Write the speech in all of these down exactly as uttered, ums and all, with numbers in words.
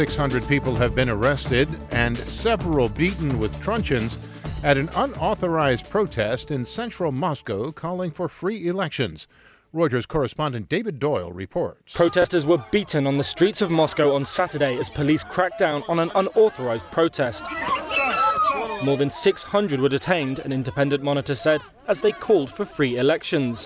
six hundred people have been arrested and several beaten with truncheons at an unauthorized protest in central Moscow calling for free elections. Reuters correspondent David Doyle reports. Protesters were beaten on the streets of Moscow on Saturday as police cracked down on an unauthorized protest. More than six hundred were detained, an independent monitor said, as they called for free elections.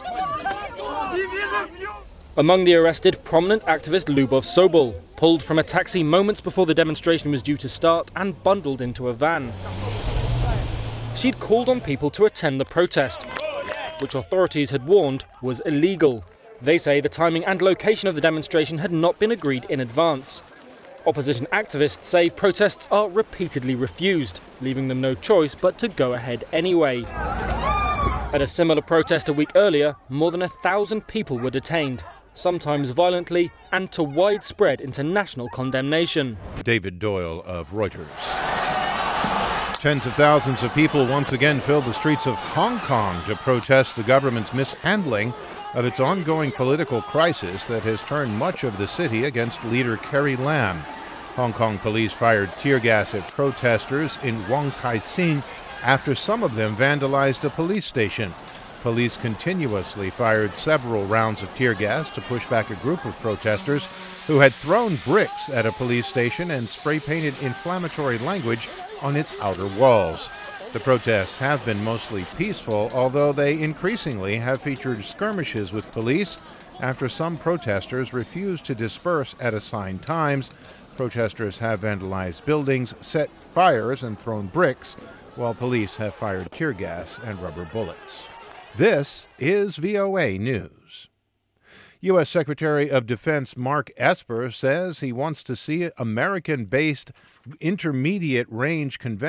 Among the arrested, prominent activist Lyubov Sobol, pulled from a taxi moments before the demonstration was due to start and bundled into a van. She'd called on people to attend the protest, which authorities had warned was illegal. They say the timing and location of the demonstration had not been agreed in advance. Opposition activists say protests are repeatedly refused, leaving them no choice but to go ahead anyway. At a similar protest a week earlier, more than a thousand people were detained, sometimes violently and to widespread international condemnation. David Doyle of Reuters. Tens of thousands of people once again filled the streets of Hong Kong to protest the government's mishandling of its ongoing political crisis that has turned much of the city against leader Carrie Lam. Hong Kong police fired tear gas at protesters in Wong Tai Sin after some of them vandalized a police station. Police continuously fired several rounds of tear gas to push back a group of protesters who had thrown bricks at a police station and spray-painted inflammatory language on its outer walls. The protests have been mostly peaceful, although they increasingly have featured skirmishes with police after some protesters refused to disperse at assigned times. Protesters have vandalized buildings, set fires, and thrown bricks, while police have fired tear gas and rubber bullets. This is V O A News. U S Secretary of Defense Mark Esper says he wants to see American-based intermediate-range conventional